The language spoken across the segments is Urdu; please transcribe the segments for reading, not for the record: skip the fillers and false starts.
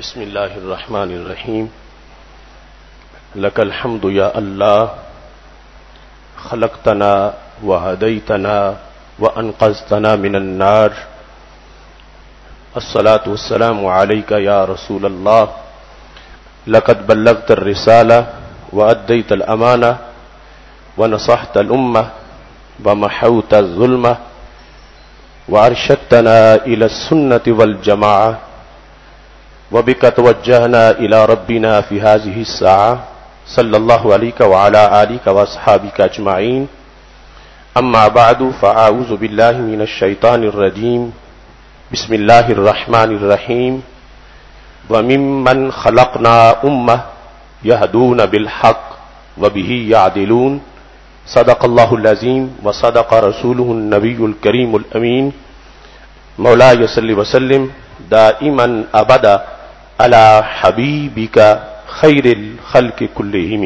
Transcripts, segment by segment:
بسم الله الرحمن الرحيم. لك الحمد يا الله، خلقتنا وهديتنا وأنقذتنا من النار. الصلاة والسلام عليك يا رسول الله. لقد بلغت الرسالة وأديت الأمانة ونصحت الأمة ومحوت الظلمة وأرشدتنا إلى السنة والجماعة وبك توجهنا إلى ربنا في هذه الساعة. صلى الله عليك وعلى آلك وأصحابك أجمعين. أما بعد فأعوذ بالله من الشيطان الرجيم. بسم الله الرحمن الرحيم. وممن خلقنا أمة يهدون بالحق وبه يعدلون. صدق الله العظيم وصدق رسوله النبي الكريم الأمين. مولاي صل وسلم دائما أبدا على حبيبك خیر الخلق کلہم.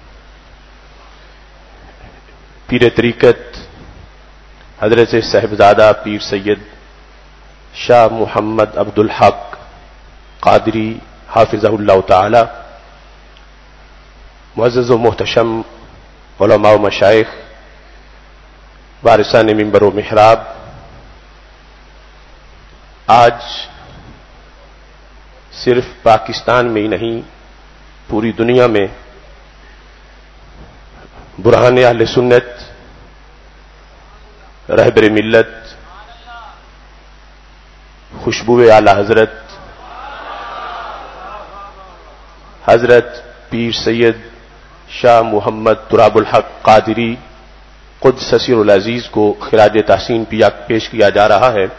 پیر طریقت حضرت صاحبزادہ پیر سید شاہ محمد عبدالحق قادری حافظہ اللہ تعالی، معزز و محتشم علماء و مشائخ، وارثان منبر و محراب، آج صرف پاکستان میں ہی نہیں پوری دنیا میں برہان اہل سنت، رہبر ملت، خوشبو اعلی حضرت حضرت پیر سید شاہ محمد تراب الحق قادری قدس سر العزیز کو خراج تحسین پیش کیا جا رہا ہے.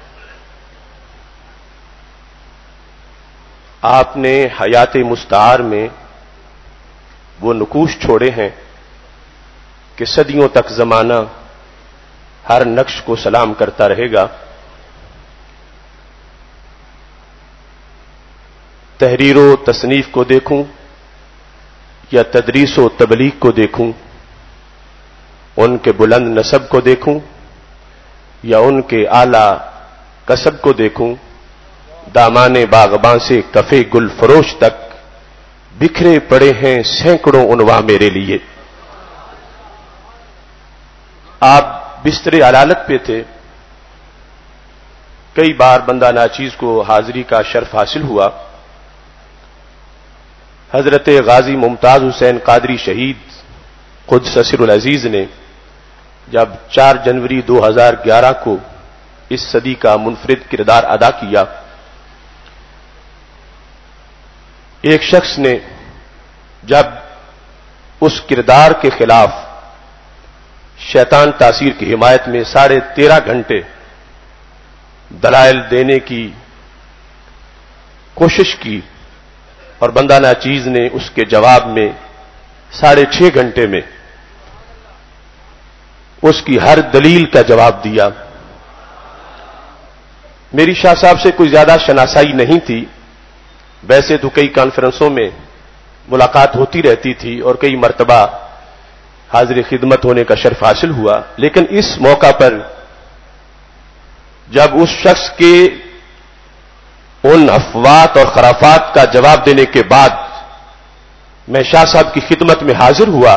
آپ نے حیات مستعار میں وہ نقوش چھوڑے ہیں کہ صدیوں تک زمانہ ہر نقش کو سلام کرتا رہے گا. تحریر و تصنیف کو دیکھوں یا تدریس و تبلیغ کو دیکھوں، ان کے بلند نسب کو دیکھوں یا ان کے اعلی کسب کو دیکھوں، دامان باغباں سے کفے گل فروش تک بکھرے پڑے ہیں سینکڑوں عنواں میرے لیے. آپ بستر علالت پہ تھے، کئی بار بندہ ناچیز کو حاضری کا شرف حاصل ہوا. حضرت غازی ممتاز حسین قادری شہید قدس سر العزیز نے جب 4 جنوری 2011 کو اس صدی کا منفرد کردار ادا کیا، ایک شخص نے جب اس کردار کے خلاف شیطان تاثیر کی حمایت میں 13.5 گھنٹے دلائل دینے کی کوشش کی اور بندہ ناچیز نے اس کے جواب میں 6.5 گھنٹے میں اس کی ہر دلیل کا جواب دیا. میری شاہ صاحب سے کوئی زیادہ شناسائی نہیں تھی، ویسے تو کئی کانفرنسوں میں ملاقات ہوتی رہتی تھی اور کئی مرتبہ حاضر خدمت ہونے کا شرف حاصل ہوا، لیکن اس موقع پر جب اس شخص کے ان افوات اور خرافات کا جواب دینے کے بعد میں شاہ صاحب کی خدمت میں حاضر ہوا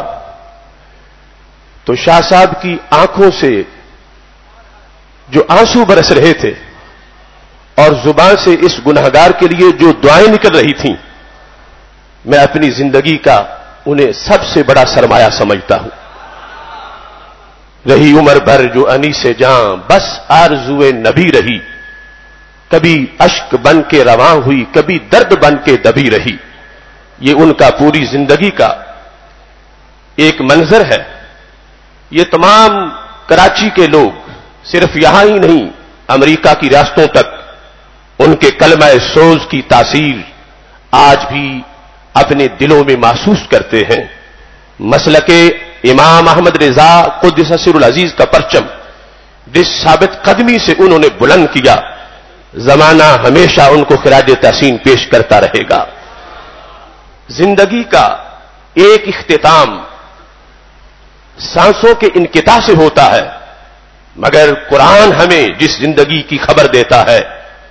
تو شاہ صاحب کی آنکھوں سے جو آنسو برس رہے تھے اور زبان سے اس گنہگار کے لیے جو دعائیں نکل رہی تھیں، میں اپنی زندگی کا انہیں سب سے بڑا سرمایہ سمجھتا ہوں. رہی عمر بھر جو انیس جاں بس آرزوئے نبی رہی، کبھی اشک بن کے رواں ہوئی کبھی درد بن کے دبی رہی. یہ ان کا پوری زندگی کا ایک منظر ہے. یہ تمام کراچی کے لوگ صرف یہاں ہی نہیں، امریکہ کی ریاستوں تک ان کے کلمہ سوز کی تاثیر آج بھی اپنے دلوں میں محسوس کرتے ہیں. مسلک امام احمد رضا قدس سر العزیز کا پرچم جس ثابت قدمی سے انہوں نے بلند کیا، زمانہ ہمیشہ ان کو خراج تحسین پیش کرتا رہے گا. زندگی کا ایک اختتام سانسوں کے انقطاع سے ہوتا ہے، مگر قرآن ہمیں جس زندگی کی خبر دیتا ہے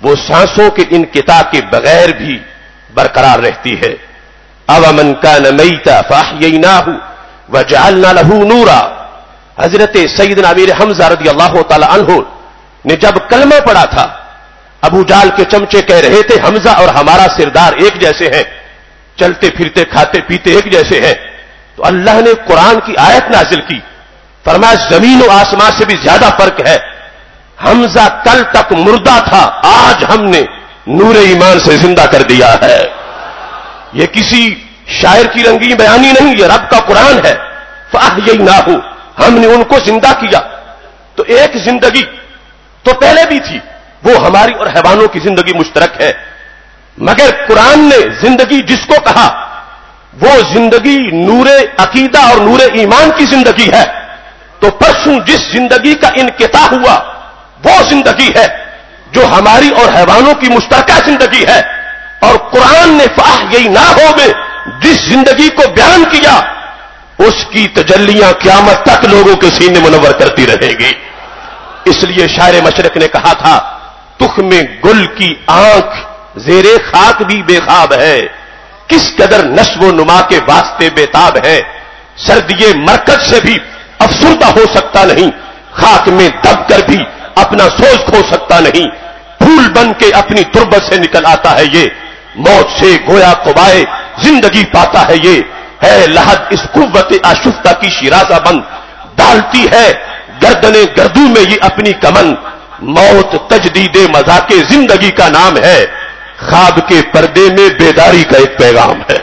وہ سانسوں کے انقطاع کے بغیر بھی برقرار رہتی ہے. اومن کان میتا فاحییناہ وجعلنا لہ نورا. حضرت سیدنا امیر حمزہ رضی اللہ تعالی عنہ نے جب کلمہ پڑھا تھا، ابو جہل کے چمچے کہہ رہے تھے حمزہ اور ہمارا سردار ایک جیسے ہیں، چلتے پھرتے کھاتے پیتے ایک جیسے ہیں. تو اللہ نے قرآن کی آیت نازل کی، فرمایا زمین و آسمان سے بھی زیادہ فرق ہے. حمزہ کل تک مردہ تھا، آج ہم نے نور ایمان سے زندہ کر دیا ہے. یہ کسی شاعر کی رنگین بیانی نہیں، یہ رب کا قرآن ہے. فاحییناہ، ہم نے ان کو زندہ کیا. تو ایک زندگی تو پہلے بھی تھی، وہ ہماری اور حیوانوں کی زندگی مشترک ہے، مگر قرآن نے زندگی جس کو کہا وہ زندگی نور عقیدہ اور نور ایمان کی زندگی ہے. تو پرسوں جس زندگی کا انقطاع ہوا وہ زندگی ہے جو ہماری اور حیوانوں کی مشترکہ زندگی ہے. اور قرآن نے فاحییناہ میں جس زندگی کو بیان کیا اس کی تجلیاں قیامت تک لوگوں کے سینے منور کرتی رہے گی. اس لیے شاعر مشرق نے کہا تھا تخم گل کی آنکھ زیر خاک بھی بے خواب ہے، کس قدر نشو و نما کے واسطے بےتاب ہے. سردی مرکز سے بھی افسردہ ہو سکتا نہیں، خاک میں دب کر بھی اپنا سوز کھو سکتا نہیں. پھول بن کے اپنی تربت سے نکل آتا ہے یہ، موت سے گویا قبائے زندگی پاتا ہے یہ. ہے لحد اس قوت آشفتہ کی شیرازہ بند، ڈالتی ہے گردنے گردوں میں یہ اپنی کمن. موت تجدید مذاق زندگی کا نام ہے، خواب کے پردے میں بیداری کا ایک پیغام ہے.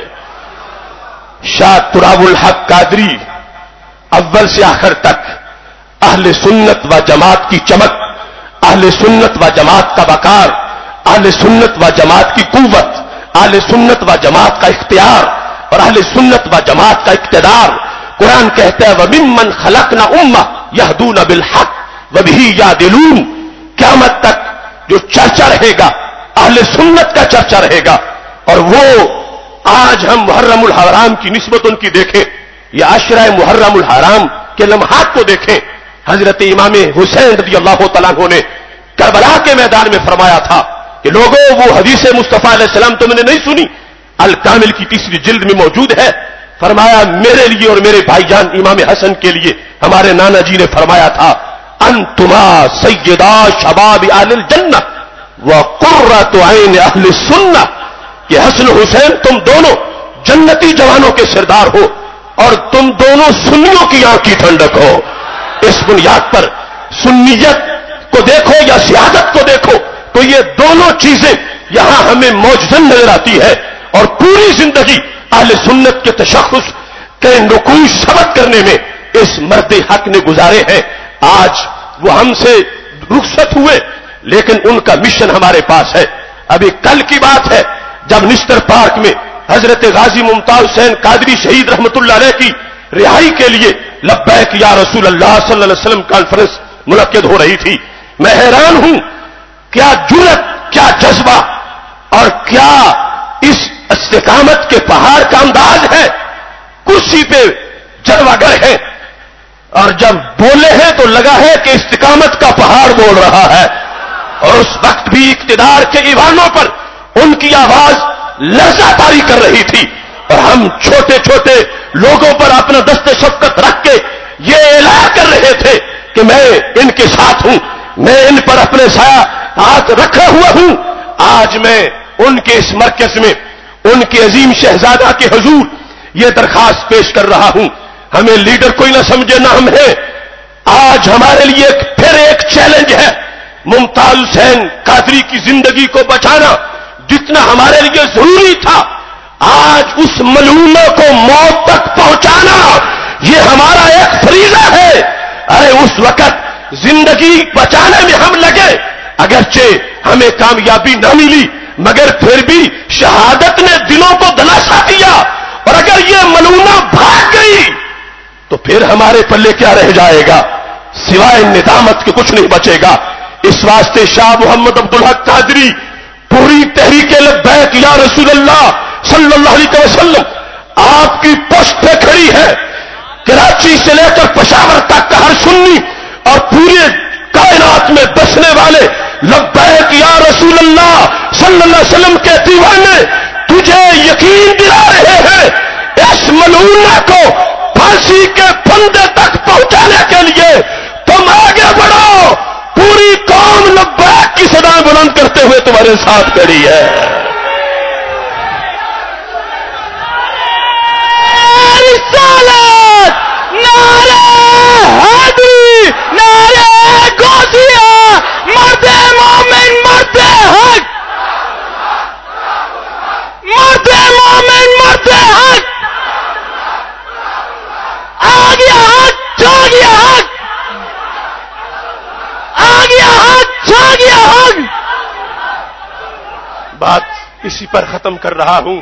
شاہ تراب الحق قادری اول سے آخر تک اہل سنت و جماعت کی چمک، اہل سنت و جماعت کا وقار، اہل سنت و جماعت کی قوت، اہل سنت و جماعت کا اختیار اور اہل سنت و جماعت کا اقتدار. قرآن کہتا ہے وَمِمَّنْ خَلَقْنَا أُمَّةً يَهْدُونَ بِالْحَقِّ وَبِهِ يَعْدِلُونَ. قیامت تک جو چرچا رہے گا اہل سنت کا چرچا رہے گا. اور وہ آج ہم محرم الحرام کی نسبت ان کی دیکھیں یا عشرہ محرم الحرام کے لمحات کو دیکھیں. حضرت امام حسین رضی اللہ تعالیٰ عنہ نے کربلا کے میدان میں فرمایا تھا کہ لوگوں وہ حدیث مصطفیٰ علیہ السلام تم نے نہیں سنی، الکامل کی 3 جلد میں موجود ہے. فرمایا میرے لیے اور میرے بھائی جان امام حسن کے لیے ہمارے نانا جی نے فرمایا تھا انتما سیدا شباب اہل الجنہ وقرۃ عین اہل السنہ، کہ حسن حسین تم دونوں جنتی جوانوں کے سردار ہو اور تم دونوں سنیوں کی آنکھ کی ٹھنڈک ہو. اس بنیاد پر سنیت کو دیکھو یا سیادت کو دیکھو تو یہ دونوں چیزیں یہاں ہمیں موجزن نظر آتی ہے. اور پوری زندگی اہل سنت کے تشخص کے نقوش ثبت کرنے میں اس مرد حق نے گزارے ہیں. آج وہ ہم سے رخصت ہوئے لیکن ان کا مشن ہمارے پاس ہے. ابھی کل کی بات ہے جب نشتر پارک میں حضرت غازی ممتاز حسین قادری شہید رحمت اللہ علیہ کی رہائی کے لیے لبیک یا رسول اللہ صلی اللہ علیہ وسلم کانفرنس منعقد ہو رہی تھی. میں حیران ہوں کیا جرأت، کیا جذبہ اور کیا اس استقامت کے پہاڑ کا انداز ہے. کرسی پہ جلوگر ہے اور جب بولے ہیں تو لگا ہے کہ استقامت کا پہاڑ بول رہا ہے. اور اس وقت بھی اقتدار کے ایوانوں پر ان کی آواز لرزہ طاری کر رہی تھی اور ہم چھوٹے چھوٹے لوگوں پر اپنا دست شفقت رکھ کے یہ اعلان کر رہے تھے کہ میں ان کے ساتھ ہوں، میں ان پر اپنے سایہ ہاتھ رکھا ہوا ہوں. آج میں ان کے اس مرکز میں ان کے عظیم شہزادہ کے حضور یہ درخواست پیش کر رہا ہوں، ہمیں لیڈر کوئی نہ سمجھے نہ ہم ہیں. آج ہمارے لیے پھر ایک چیلنج ہے ممتاز حسین قادری کی زندگی کو بچانا. جتنا ہمارے لیے ضروری تھا آج اس ملعونہ کو موت تک پہنچانا یہ ہمارا ایک فریضہ ہے. ارے اس وقت زندگی بچانے میں ہم لگے، اگرچہ ہمیں کامیابی نہ ملی مگر پھر بھی شہادت نے دلوں کو دلاسا دیا. اور اگر یہ ملعونہ بھاگ گئی تو پھر ہمارے پلے کیا رہ جائے گا؟ سوائے ندامت کے کچھ نہیں بچے گا. اس واسطے شاہ محمد عبدالحق قادری پوری تحریک لبیک یا رسول اللہ صلی اللہ علیہ وسلم آپ کی پشت پہ کھڑی ہے. کراچی سے لے کر پشاور تک کا ہر سنی اور پورے کائنات میں بسنے والے لبیک یا رسول اللہ صلی اللہ علیہ وسلم کے دیوانے تجھے یقین دلا رہے ہیں اس ملعونہ کو پھانسی کے پھندے تک پہنچانے کے لیے تم آگے بڑھو. پوری قوم لبیک کی صدا بلند کرتے ہوئے تمہارے ساتھ کھڑی ہے. رسالت نعرہ حیدری نعرہ غوثیہ مرد مومن مرد حق مرد مومن مرد حق آ گیا حق چھا گیا حق آ گیا حق چھا گیا حق. بات اسی پر ختم کر رہا ہوں.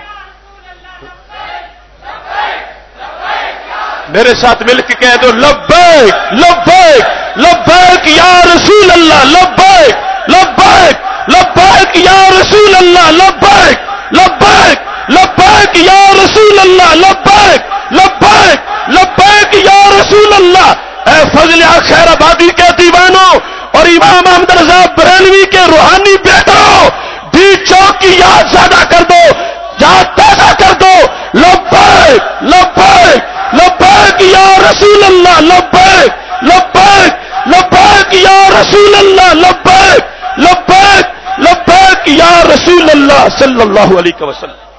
میرے ساتھ مل کے کہہ دو لبیک لبیک لبیک یا رسول اللہ لبیک لبیک لبیک یا رسول اللہ لبیک لبیک لبیک یا رسول اللہ لبیک لبیک لبیک یا رسول اللہ. اے فضل خیر آبادی کے دیوانوں اور امام احمد رضا بریلوی کے روحانی بیٹوں ڈی چوک کی یاد زیادہ کر دو یاد تازہ کر دو. لبیک لبیک لبیک یا رسول اللہ لبیک لبیک لبیک یا رسول اللہ لبیک لبیک لبیک یا رسول اللہ صلی اللہ علیہ وسلم.